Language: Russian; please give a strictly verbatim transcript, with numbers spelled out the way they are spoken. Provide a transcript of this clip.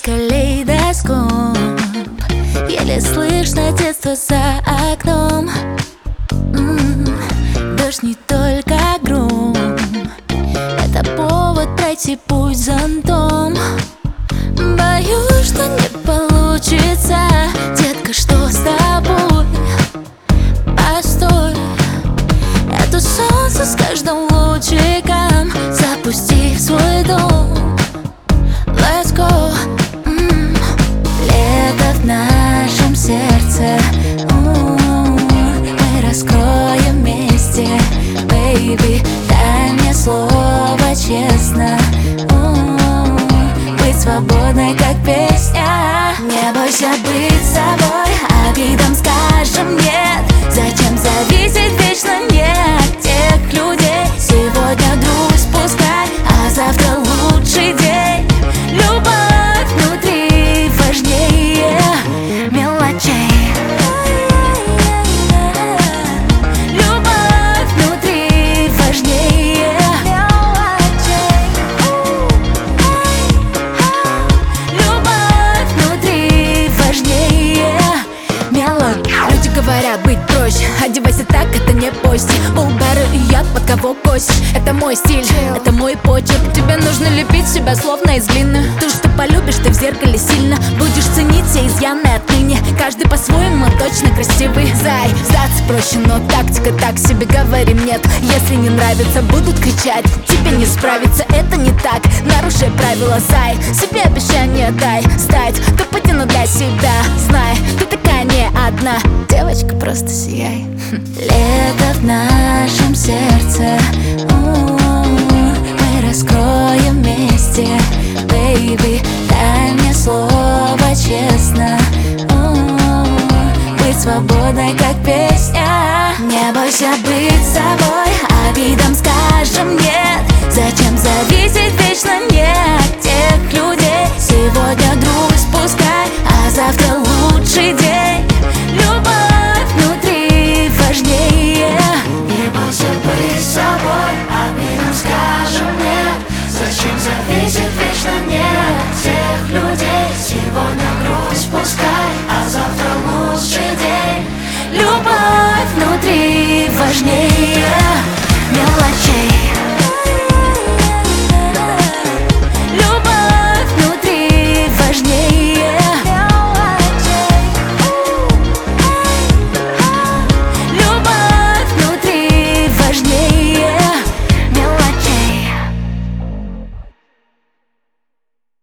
калейдоскоп. Еле слышно детство за окном. М-м, дождь не только гром, это повод пройти путь зонтом. Боюсь, что не получится, детка, что с тобой? Постой, это солнце с каждым лучиком запусти в свой дом. Let's go. М-м. Лето в нашем сердце. М-м. Мы раскроем вместе, baby. Дай мне слово честно. М-м. Быть свободной, как песня. Не бойся быть собой, обидам скажем нет. Зачем зависеть вечно не от тех людей? Сегодня грусть пускай, а завтра лучший день. Любовь внутри важнее мелочей. Любовь внутри важнее мелочей. Любовь внутри важнее мелочей. Люди говорят быть проще, одевайся так, это не пость. Улбары и яд, под кого кость. Это мой стиль, это мой почерк. Тебе нужно лепить себя словно из глины. Ты что полюбишь, ты в зеркале сильно будешь ценить все изъяны отныне. Каждый по-своему точно красивый. Зай, сдаться проще, но тактика так себе, говорим нет. Если не нравится, будут кричать. Тебе не справиться, это не так. Нарушай правила, зай, себе обещание дай. Стать топ-один для себя, знай, ты такая не одна. Девочка, просто сияй. Лето в нашем сердце. Мы раскроем вместе, baby. Дай мне слово честно. Быть свободной, как песня. Не бойся быть собой, обидам скажем нет. Зачем зависеть вечно нет?